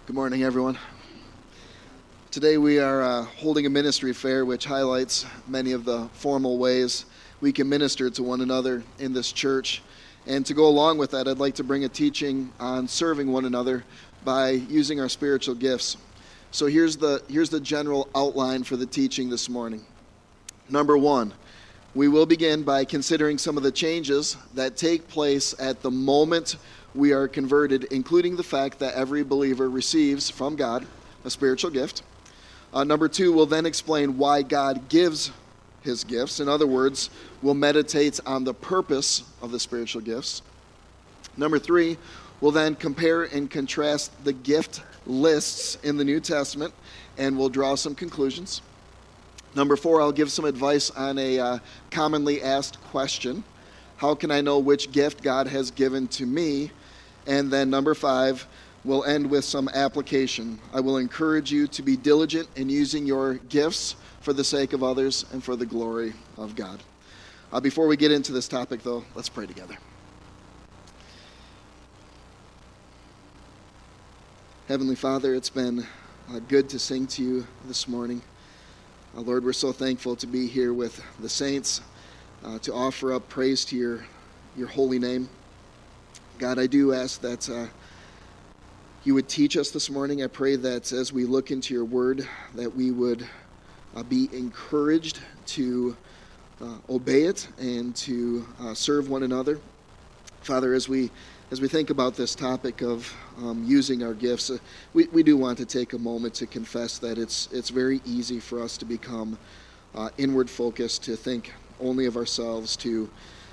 Good morning, everyone. Today we are holding a ministry fair which highlights many of the formal ways we can minister to one another in this church. And to go along with that, I'd like to bring a teaching on serving one another by using our spiritual gifts. So here's the general outline for the teaching this morning. Number one, we will begin by considering some of the changes that take place at the moment we are converted, including the fact that every believer receives from God a spiritual gift. Number two, we'll then explain why God gives his gifts. In other words, we'll meditate on the purpose of the spiritual gifts. Number three, we'll then compare and contrast the gift lists in the New Testament, and we'll draw some conclusions. Number four, I'll give some advice on a commonly asked question. How can I know which gift God has given to me? And then number five, we'll end with some application. I will encourage you to be diligent in using your gifts for the sake of others and for the glory of God. Before we get into this topic, though, let's pray together. Heavenly Father, it's been good to sing to you this morning. Lord, we're so thankful to be here with the saints, to offer up praise to your holy name. God, I do ask that you would teach us this morning. I pray that as we look into your word, that we would be encouraged to obey it and to serve one another. Father, as we think about this topic of using our gifts, we do want to take a moment to confess that it's very easy for us to become inward focused, to think only of ourselves, to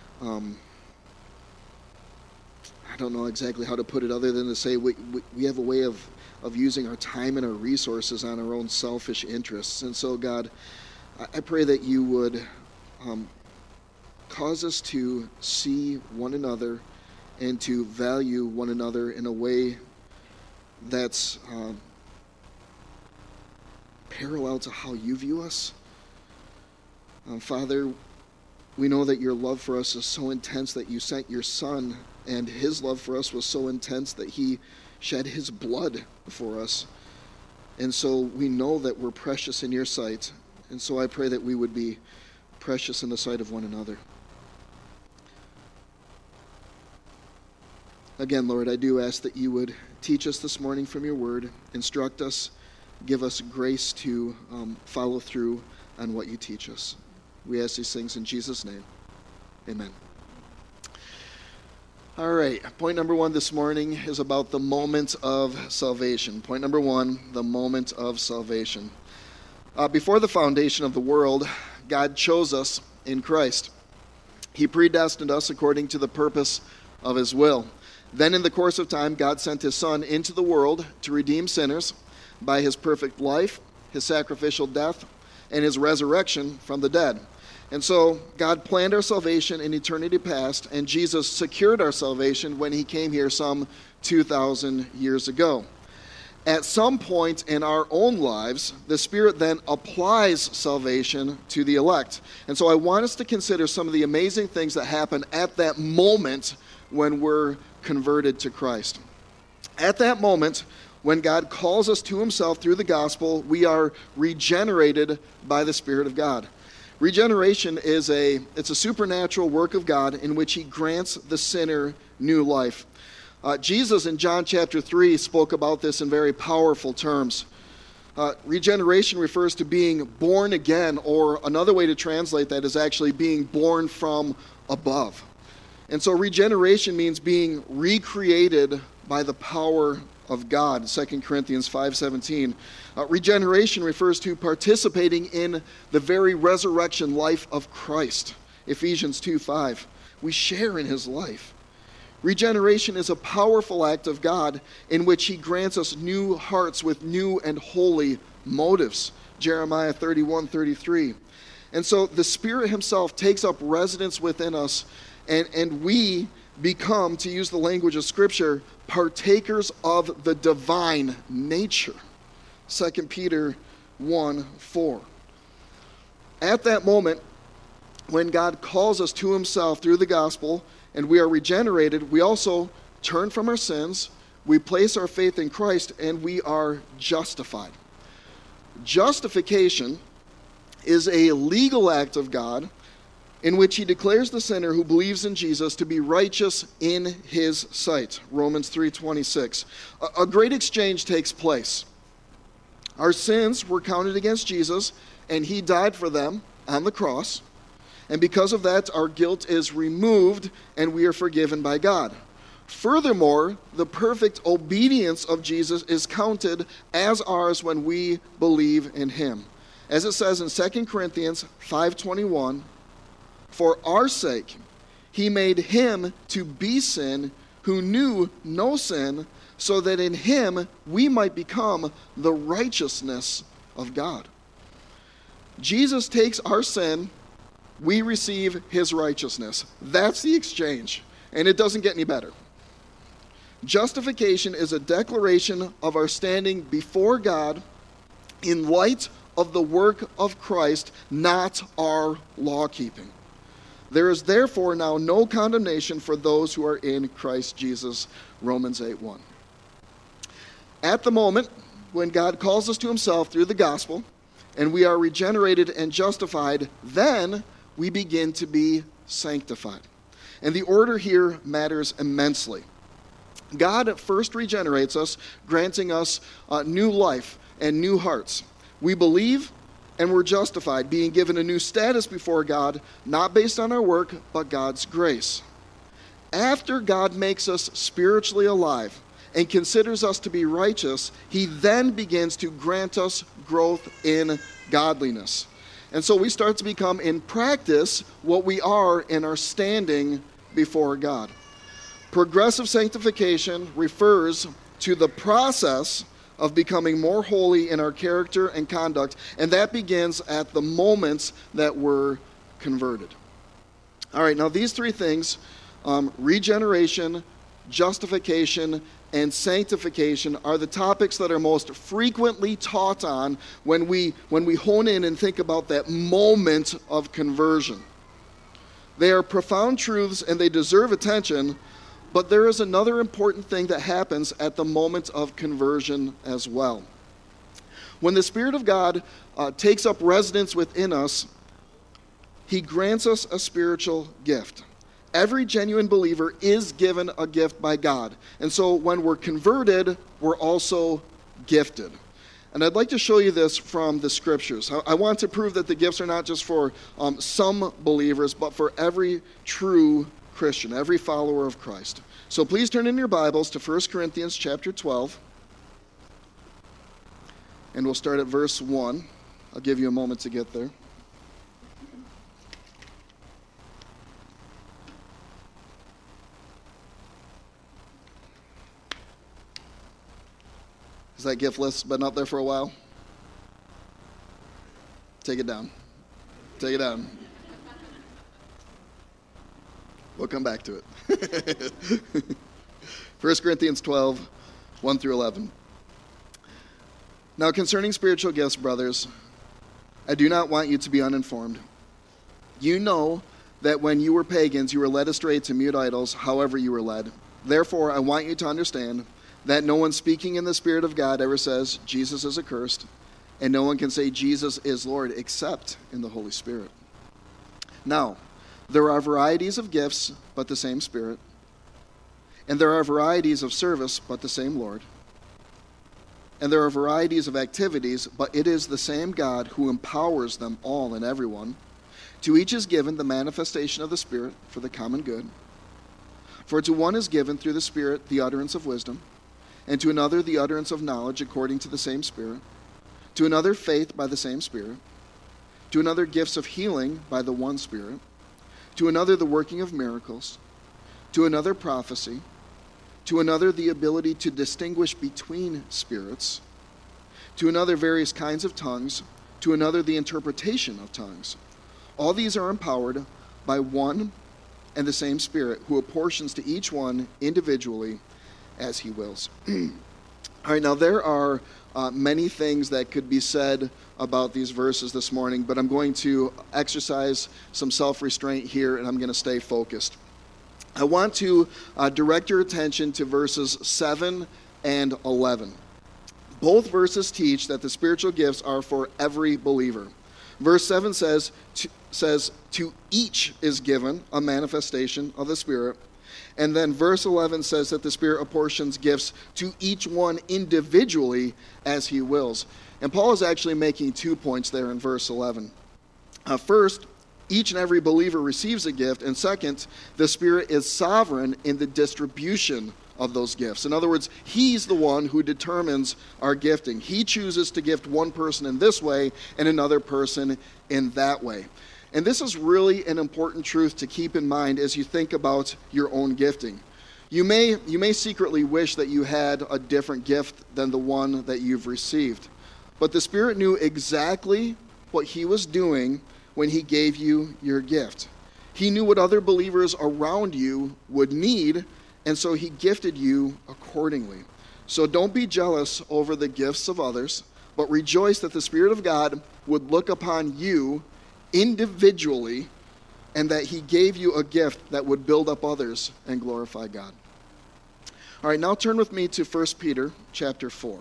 I don't know exactly how to put it other than to say we have a way of using our time and our resources on our own selfish interests. And so, God, I pray that you would cause us to see one another and to value one another in a way that's parallel to how you view us. Father, we know that your love for us is so intense that you sent your Son, and his love for us was so intense that he shed his blood for us. And so we know that we're precious in your sight. And so I pray that we would be precious in the sight of one another. Again, Lord, I do ask that you would teach us this morning from your word, instruct us, give us grace to follow through on what you teach us. We ask these things in Jesus' name. Amen. All right, point number one this morning is about the moment of salvation. Point number one, the moment of salvation. Before the foundation of the world, God chose us in Christ. He predestined us according to the purpose of his will. Then in the course of time, God sent his Son into the world to redeem sinners by his perfect life, his sacrificial death, and his resurrection from the dead. And so God planned our salvation in eternity past, and Jesus secured our salvation when he came here some 2,000 years ago. At some point in our own lives, the Spirit then applies salvation to the elect. And so I want us to consider some of the amazing things that happen at that moment when we're converted to Christ. At that moment, when God calls us to himself through the gospel, we are regenerated by the Spirit of God. Regeneration is a supernatural work of God in which he grants the sinner new life. Jesus in John chapter 3 spoke about this in very powerful terms. Regeneration refers to being born again, or another way to translate that is actually being born from above. And so regeneration means being recreated by the power of God, 2 Corinthians 5:17. Regeneration refers to participating in the very resurrection life of Christ, Ephesians 2:5. We share in his life. Regeneration is a powerful act of God in which he grants us new hearts with new and holy motives, Jeremiah 31:33. And so the Spirit himself takes up residence within us, and we become, to use the language of Scripture, partakers of the divine nature. 2 Peter 1:4. At that moment, when God calls us to himself through the gospel and we are regenerated, we also turn from our sins, we place our faith in Christ and we are justified. Justification is a legal act of God in which he declares the sinner who believes in Jesus to be righteous in his sight. Romans 3:26. A great exchange takes place. Our sins were counted against Jesus, and he died for them on the cross. And because of that, our guilt is removed, and we are forgiven by God. Furthermore, the perfect obedience of Jesus is counted as ours when we believe in him. As it says in 2 Corinthians 5:21, for our sake, he made him to be sin who knew no sin, so that in him we might become the righteousness of God. Jesus takes our sin, we receive his righteousness. That's the exchange, and it doesn't get any better. Justification is a declaration of our standing before God in light of the work of Christ, not our law keeping. There is therefore now no condemnation for those who are in Christ Jesus, Romans 8:1. At the moment when God calls us to himself through the gospel, and we are regenerated and justified, then we begin to be sanctified. And the order here matters immensely. God first regenerates us, granting us new life and new hearts. We believe and we're justified, being given a new status before God, not based on our work, but God's grace. After God makes us spiritually alive and considers us to be righteous, he then begins to grant us growth in godliness. And so we start to become, in practice, what we are in our standing before God. Progressive sanctification refers to the process of becoming more holy in our character and conduct, and that begins at the moments that we're converted. All right, now these three things, regeneration, justification, and sanctification, are the topics that are most frequently taught on when we hone in and think about that moment of conversion. They are profound truths and they deserve attention, but there is another important thing that happens at the moment of conversion as well. When the Spirit of God takes up residence within us, he grants us a spiritual gift. Every genuine believer is given a gift by God. And so when we're converted, we're also gifted. And I'd like to show you this from the scriptures. I want to prove that the gifts are not just for some believers, but for every true Christian, every follower of Christ. So please turn in your Bibles to 1 Corinthians chapter 12. And we'll start at verse 1. I'll give you a moment to get there. Has that gift list been up there for a while? Take it down. Take it down. We'll come back to it. 1 Corinthians 12, 1 through 11. Now concerning spiritual gifts, brothers, I do not want you to be uninformed. You know that when you were pagans, you were led astray to mute idols, however you were led. Therefore, I want you to understand that no one speaking in the Spirit of God ever says, Jesus is accursed, and no one can say Jesus is Lord except in the Holy Spirit. Now, there are varieties of gifts, but the same Spirit. And there are varieties of service, but the same Lord. And there are varieties of activities, but it is the same God who empowers them all and everyone. To each is given the manifestation of the Spirit for the common good. For to one is given through the Spirit the utterance of wisdom, and to another the utterance of knowledge according to the same Spirit, to another faith by the same Spirit, to another gifts of healing by the one Spirit, to another the working of miracles, to another prophecy, to another the ability to distinguish between spirits, to another various kinds of tongues, to another the interpretation of tongues. All these are empowered by one and the same Spirit, who apportions to each one individually as he wills. All right, now there are many things that could be said about these verses this morning, but I'm going to exercise some self-restraint here, and I'm going to stay focused. I want to direct your attention to verses 7 and 11. Both verses teach that the spiritual gifts are for every believer. Verse 7 says, to each is given a manifestation of the Spirit. And then verse 11 says that the Spirit apportions gifts to each one individually as he wills. And Paul is actually making 2 points there in verse 11. First, each and every believer receives a gift. And second, the Spirit is sovereign in the distribution of those gifts. In other words, he's the one who determines our gifting. He chooses to gift one person in this way and another person in that way. And this is really an important truth to keep in mind as you think about your own gifting. You may secretly wish that you had a different gift than the one that you've received. But the Spirit knew exactly what he was doing when he gave you your gift. He knew what other believers around you would need, and so he gifted you accordingly. So don't be jealous over the gifts of others, but rejoice that the Spirit of God would look upon you individually, and that he gave you a gift that would build up others and glorify God. All right, now turn with me to 1 Peter chapter 4.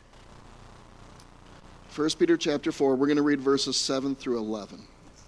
1 Peter chapter 4, we're going to read verses 7 through 11.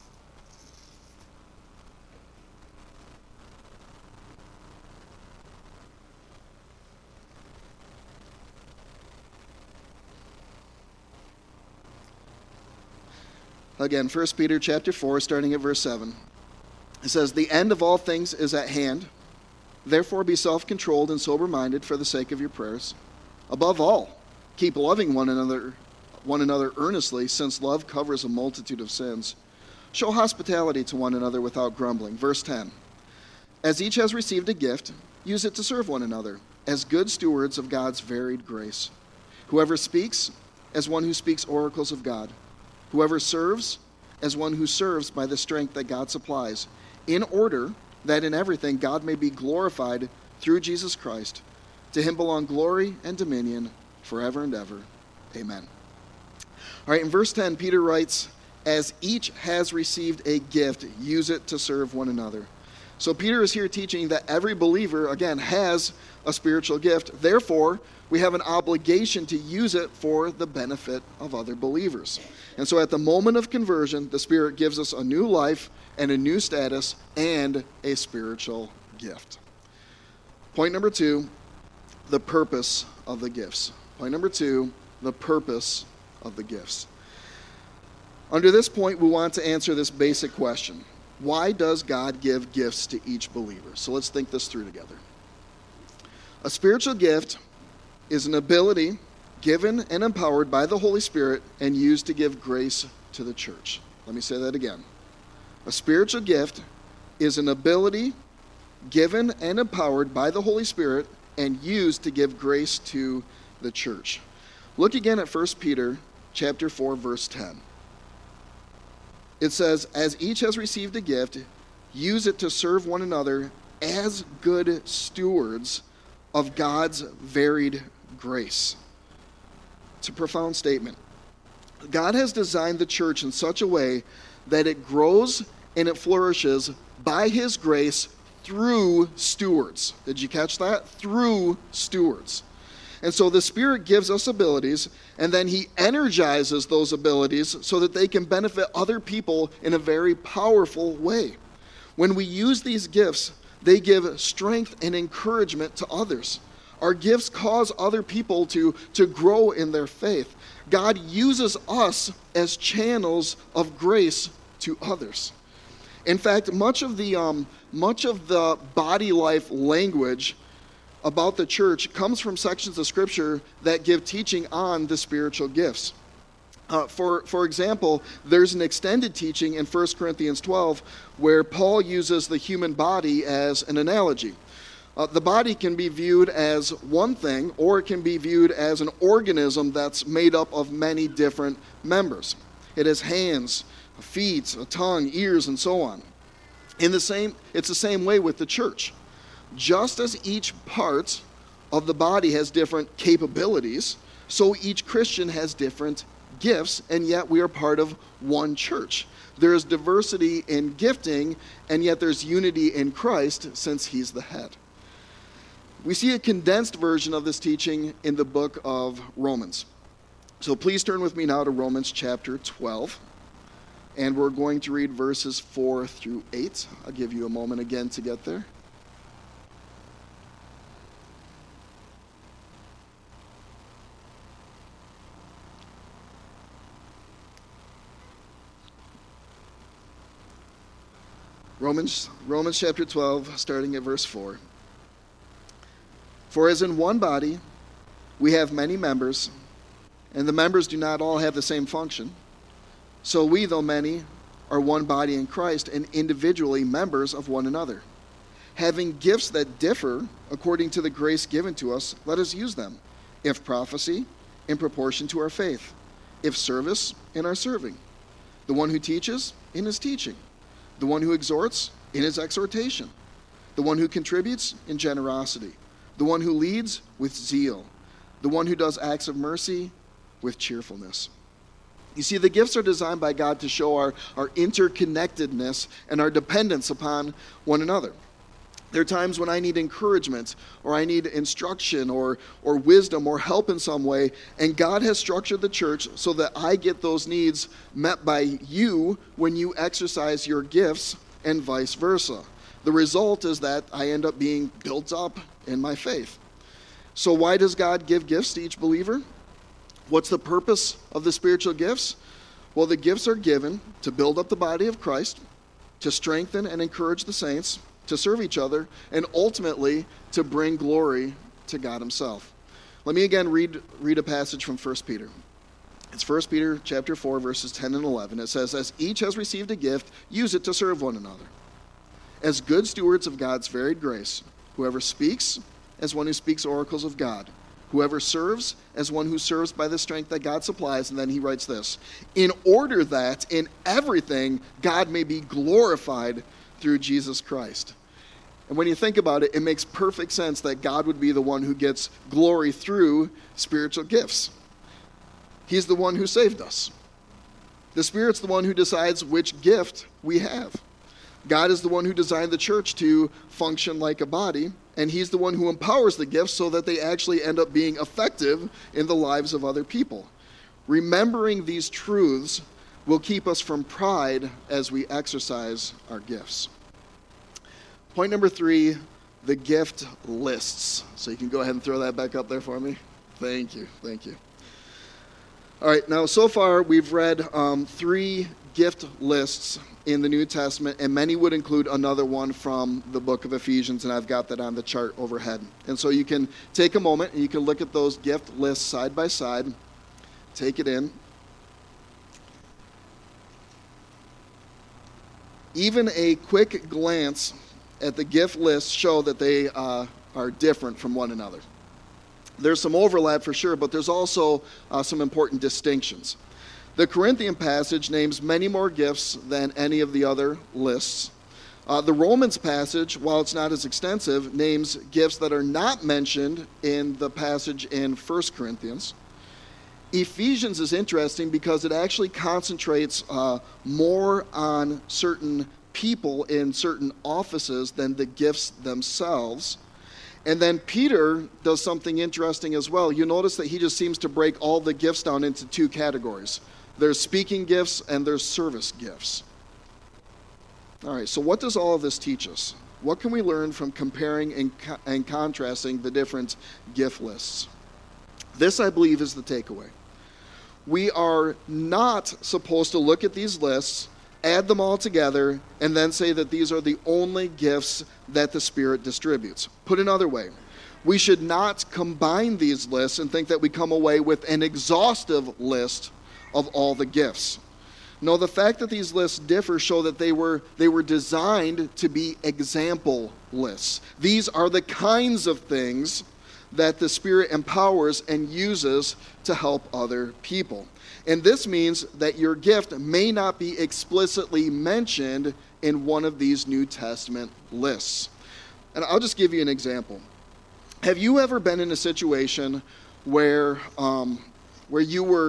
Again, 1 Peter chapter 4, starting at verse 7. It says, "The end of all things is at hand. Therefore be self-controlled and sober-minded for the sake of your prayers. Above all, keep loving one another earnestly, since love covers a multitude of sins. Show hospitality to one another without grumbling." Verse 10. "As each has received a gift, use it to serve one another, as good stewards of God's varied grace. Whoever speaks, as one who speaks oracles of God. Whoever serves, as one who serves by the strength that God supplies, in order that in everything God may be glorified through Jesus Christ. To him belong glory and dominion forever and ever. Amen." All right, in verse 10, Peter writes, "As each has received a gift, use it to serve one another." So Peter is here teaching that every believer, again, has a spiritual gift. Therefore, we have an obligation to use it for the benefit of other believers. And so at the moment of conversion, the Spirit gives us a new life and a new status and a spiritual gift. Point number 2, the purpose of the gifts. Point number 2, the purpose of the gifts. Under this point, we want to answer this basic question. Why does God give gifts to each believer? So let's think this through together. A spiritual gift is an ability given and empowered by the Holy Spirit and used to give grace to the church. Let me say that again. A spiritual gift is an ability given and empowered by the Holy Spirit and used to give grace to the church. Look again at 1 Peter chapter 4, verse 10. It says, "As each has received a gift, use it to serve one another as good stewards of God's varied grace." It's a profound statement. God has designed the church in such a way that it grows and it flourishes by his grace through stewards. Did you catch that? Through stewards. And so the Spirit gives us abilities, and then he energizes those abilities so that they can benefit other people in a very powerful way. When we use these gifts, they give strength and encouragement to others. Our gifts cause other people to grow in their faith. God uses us as channels of grace to others. In fact, much of the body life language about the church comes from sections of Scripture that give teaching on the spiritual gifts. For example, there's an extended teaching in 1 Corinthians 12 where Paul uses the human body as an analogy. The body can be viewed as one thing, or it can be viewed as an organism that's made up of many different members. It has hands, feet, a tongue, ears, and so on. It's the same way with the church. Just as each part of the body has different capabilities, so each Christian has different gifts, and yet we are part of one church. There is diversity in gifting, and yet there's unity in Christ since he's the head. We see a condensed version of this teaching in the book of Romans. So please turn with me now to Romans chapter 12, and we're going to read verses 4 through 8. I'll give you a moment again to get there. Romans chapter 12, starting at verse 4. For as in one body we have many members, and the members do not all have the same function, so we, though many, are one body in Christ, and individually members of one another. Having gifts that differ according to the grace given to us, let us use them. If prophecy, in proportion to our faith. If service, in our serving. The one who teaches, in his teaching. The one who exhorts, in his exhortation. The one who contributes, in generosity. The one who leads, with zeal. The one who does acts of mercy, with cheerfulness. You see, the gifts are designed by God to show our interconnectedness and our dependence upon one another. There are times when I need encouragement, or I need instruction, or wisdom, or help in some way, and God has structured the church so that I get those needs met by you when you exercise your gifts, and vice versa. The result is that I end up being built up in my faith. So why does God give gifts to each believer? What's the purpose of the spiritual gifts? Well, the gifts are given to build up the body of Christ, to strengthen and encourage the saints, to serve each other, and ultimately to bring glory to God himself. Let me again read a passage from 1 Peter. It's 1 Peter chapter 4, verses 10 and 11. It says, as each has received a gift, use it to serve one another. As good stewards of God's varied grace, whoever speaks, as one who speaks oracles of God. Whoever serves, as one who serves by the strength that God supplies. And then he writes this, in order that in everything God may be glorified through Jesus Christ. And when you think about it, it makes perfect sense that God would be the one who gets glory through spiritual gifts. He's the one who saved us. The Spirit's the one who decides which gift we have. God is the one who designed the church to function like a body, and he's the one who empowers the gifts so that they actually end up being effective in the lives of other people. Remembering these truths will keep us from pride as we exercise our gifts. Point number 3, the gift lists. So you can go ahead and throw that back up there for me. Thank you. All right, now so far we've read 3 gift lists in the New Testament, and many would include another one from the book of Ephesians, and I've got that on the chart overhead. And so you can take a moment and you can look at those gift lists side by side, take it in. Even a quick glance at the gift lists show that they are different from one another. There's some overlap for sure, but there's also some important distinctions. The Corinthian passage names many more gifts than any of the other lists. The Romans passage, while it's not as extensive, names gifts that are not mentioned in the passage in 1 Corinthians. Ephesians is interesting because it actually concentrates more on certain people in certain offices than the gifts themselves. And then Peter does something interesting as well. You notice that he just seems to break all the gifts down into 2 categories. There's speaking gifts and there's service gifts. All right, so what does all of this teach us? What can we learn from comparing and contrasting the different gift lists? This, I believe, is the takeaway. We are not supposed to look at these lists, add them all together, and then say that these are the only gifts that the Spirit distributes. Put another way, we should not combine these lists and think that we come away with an exhaustive list of all the gifts. No, the fact that these lists differ show that they were designed to be example lists. These are the kinds of things that the Spirit empowers and uses to help other people. And this means that your gift may not be explicitly mentioned in one of these New Testament lists. And I'll just give you an example. Have you ever been in a situation where you were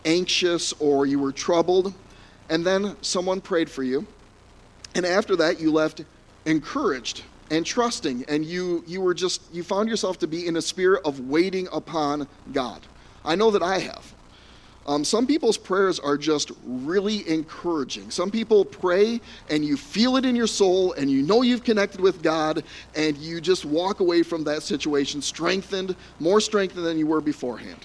anxious or you were troubled, and then someone prayed for you, and after that you left encouraged and trusting, and you found yourself to be in a spirit of waiting upon God. I know that I have. Some people's prayers are just really encouraging. Some people pray and you feel it in your soul and you know you've connected with God, and you just walk away from that situation strengthened, more strengthened than you were beforehand.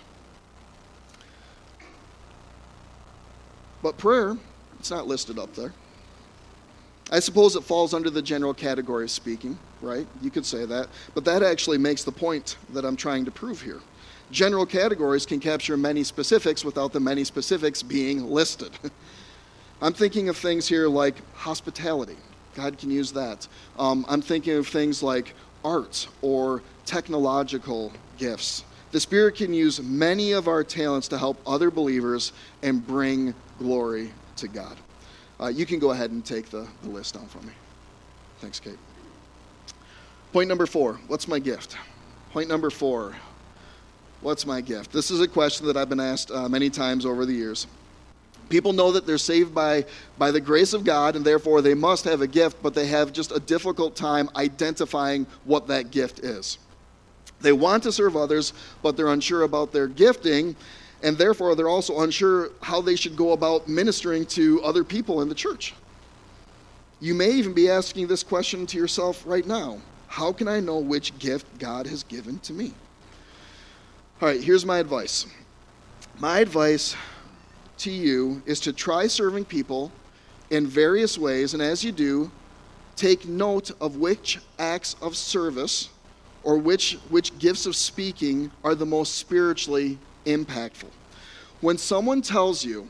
But prayer, it's not listed up there. I suppose it falls under the general category of speaking, right? You could say that. But that actually makes the point that I'm trying to prove here. General categories can capture many specifics without the many specifics being listed. I'm thinking of things here like hospitality. God can use that. I'm thinking of things like art or technological gifts. The Spirit can use many of our talents to help other believers and bring glory to God. You can go ahead and take the list down from me. Thanks, Kate. Point number 4, what's my gift? Point number 4, what's my gift? This is a question that I've been asked many times over the years. People know that they're saved by the grace of God, and therefore they must have a gift, but they have just a difficult time identifying what that gift is. They want to serve others, but they're unsure about their gifting, and therefore they're also unsure how they should go about ministering to other people in the church. You may even be asking this question to yourself right now. How can I know which gift God has given to me? All right, here's my advice. My advice to you is to try serving people in various ways, and as you do, take note of which acts of service or which gifts of speaking are the most spiritually impactful. When someone tells you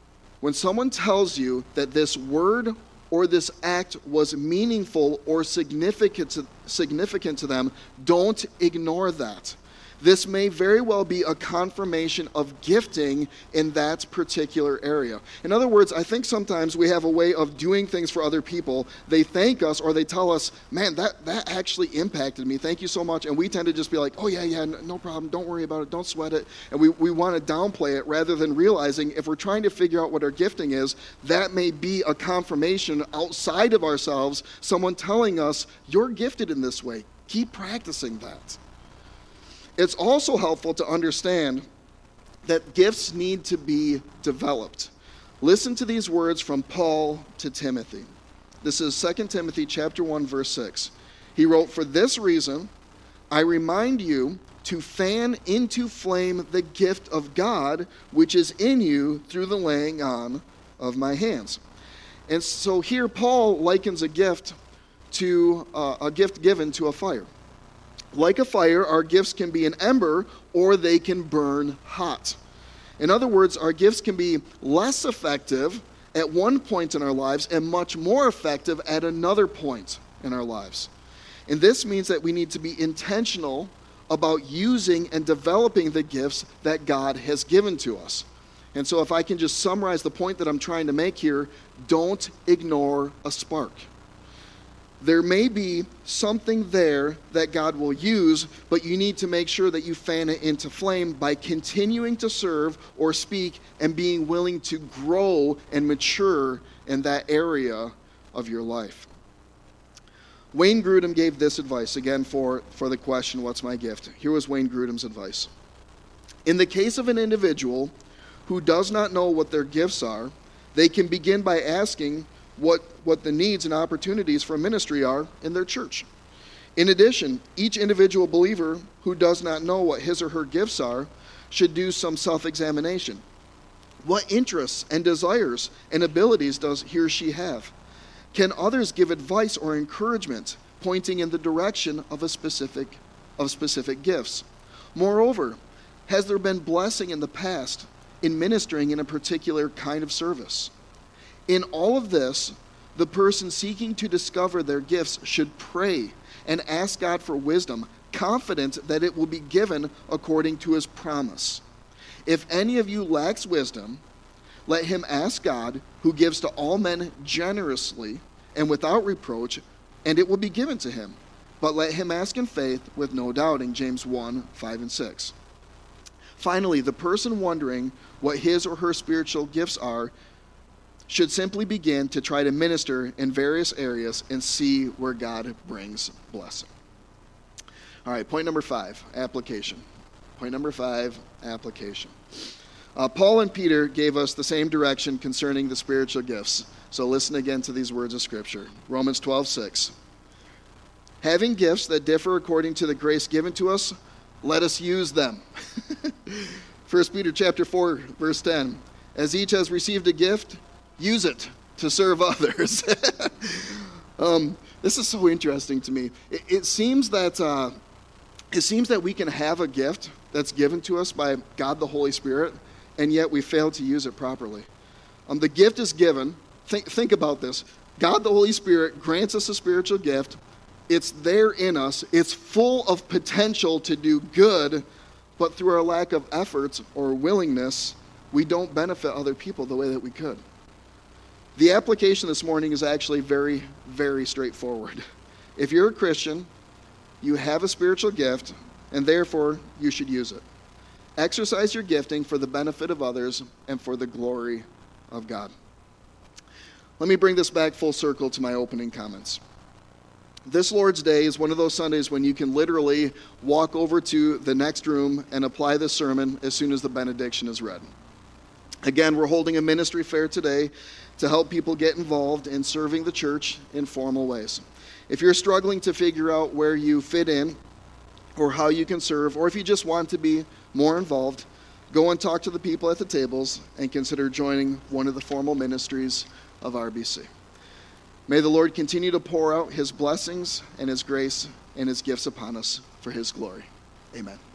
that this word or this act was meaningful or significant to them, don't ignore that. This may very well be a confirmation of gifting in that particular area. In other words, I think sometimes we have a way of doing things for other people. They thank us or they tell us, man, that actually impacted me. Thank you so much. And we tend to just be like, oh, yeah, no problem. Don't worry about it. Don't sweat it. And we want to downplay it rather than realizing if we're trying to figure out what our gifting is, that may be a confirmation outside of ourselves, someone telling us, you're gifted in this way. Keep practicing that. It's also helpful to understand that gifts need to be developed. Listen to these words from Paul to Timothy. This is 2 Timothy chapter 1, verse 6. He wrote, "For this reason, I remind you to fan into flame the gift of God, which is in you through the laying on of my hands." And so here Paul likens a gift given to a fire. Like a fire, our gifts can be an ember or they can burn hot. In other words, our gifts can be less effective at one point in our lives and much more effective at another point in our lives. And this means that we need to be intentional about using and developing the gifts that God has given to us. And so if I can just summarize the point that I'm trying to make here, don't ignore a spark. There may be something there that God will use, but you need to make sure that you fan it into flame by continuing to serve or speak and being willing to grow and mature in that area of your life. Wayne Grudem gave this advice, again, for the question, what's my gift? Here was Wayne Grudem's advice. In the case of an individual who does not know what their gifts are, they can begin by asking what the needs and opportunities for ministry are in their church. In addition, each individual believer who does not know what his or her gifts are should do some self-examination. What interests and desires and abilities does he or she have? Can others give advice or encouragement pointing in the direction of specific gifts? Moreover, has there been blessing in the past in ministering in a particular kind of service? In all of this, the person seeking to discover their gifts should pray and ask God for wisdom, confident that it will be given according to his promise. If any of you lacks wisdom, let him ask God, who gives to all men generously and without reproach, and it will be given to him. But let him ask in faith with no doubting, James 1, 5 and 6. Finally, the person wondering what his or her spiritual gifts are should simply begin to try to minister in various areas and see where God brings blessing. All right, point number 5, application. Point number 5, application. Paul and Peter gave us the same direction concerning the spiritual gifts. So listen again to these words of Scripture. Romans 12:6. Having gifts that differ according to the grace given to us, let us use them. 1 Peter chapter 4, verse 10. As each has received a gift, use it to serve others. This is so interesting to me. It seems that we can have a gift that's given to us by God the Holy Spirit, and yet we fail to use it properly. The gift is given. Think about this. God the Holy Spirit grants us a spiritual gift. It's there in us. It's full of potential to do good, but through our lack of efforts or willingness, we don't benefit other people the way that we could. The application this morning is actually very, very straightforward. If you're a Christian, you have a spiritual gift, and therefore you should use it. Exercise your gifting for the benefit of others and for the glory of God. Let me bring this back full circle to my opening comments. This Lord's Day is one of those Sundays when you can literally walk over to the next room and apply the sermon as soon as the benediction is read. Again, we're holding a ministry fair today to help people get involved in serving the church in formal ways. If you're struggling to figure out where you fit in or how you can serve, or if you just want to be more involved, go and talk to the people at the tables and consider joining one of the formal ministries of RBC. May the Lord continue to pour out his blessings and his grace and his gifts upon us for his glory. Amen.